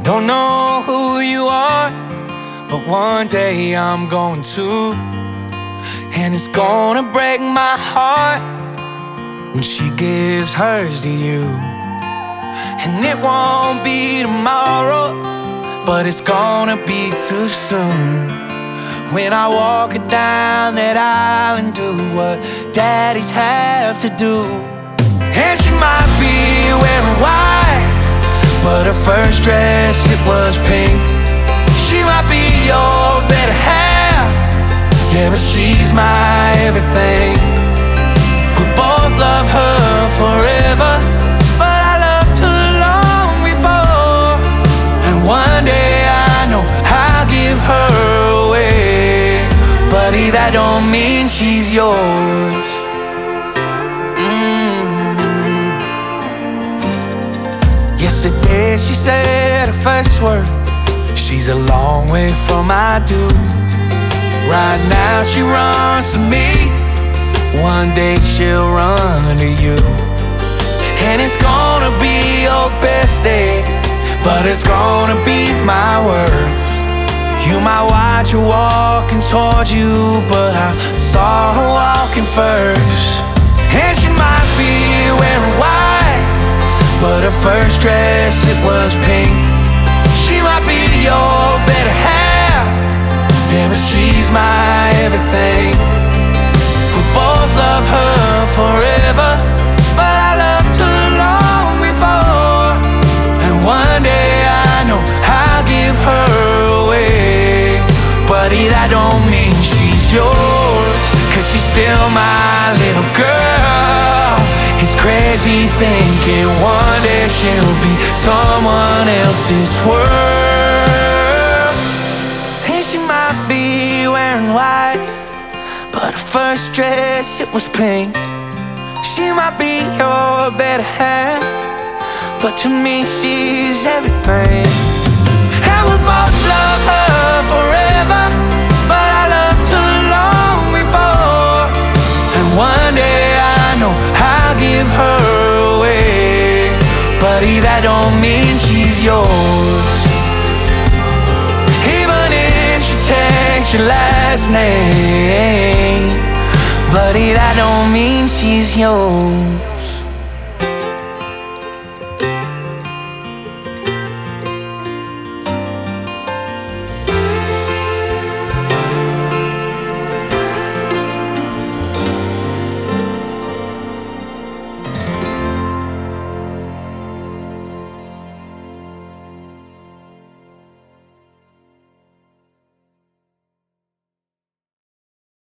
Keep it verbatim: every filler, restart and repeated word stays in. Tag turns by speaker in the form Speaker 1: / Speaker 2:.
Speaker 1: Don't know who you are, but one day I'm going to. And it's gonna break my heart when she gives hers to you. And it won't be tomorrow, but it's gonna be too soon. When I walk it down that aisle and do what daddies have to do. And she might be wearing white, but her first dress, it was pink. She might be your better half, yeah, but she's my everything. We both love her forever, but I loved her long before. And one day I know I'll give her away, buddy, that don't mean she's yours. Yesterday she said her first word. She's a long way from I do. Right now she runs to me, one day she'll run to you. And it's gonna be your best day, but it's gonna be my worst. You might watch her walking towards you, but I saw her walking first. And she might be wearing white, but her first dress, it was pink. She might be your better half, yeah, but she's my everything. We both love her forever, but I loved her long before. And one day I know I'll give her away, buddy, that don't mean she's yours, 'cause she's still my little girl. It's crazy thinking one day she'll be someone else's world. And she might be wearing white, but her first dress, it was pink. She might be your better half, but to me she's everything. And we both love her forever, but I loved her long before. And one day I know I'll give her away, buddy, that don't mean she's yours. Even if she takes your last name, buddy, that don't mean she's yours.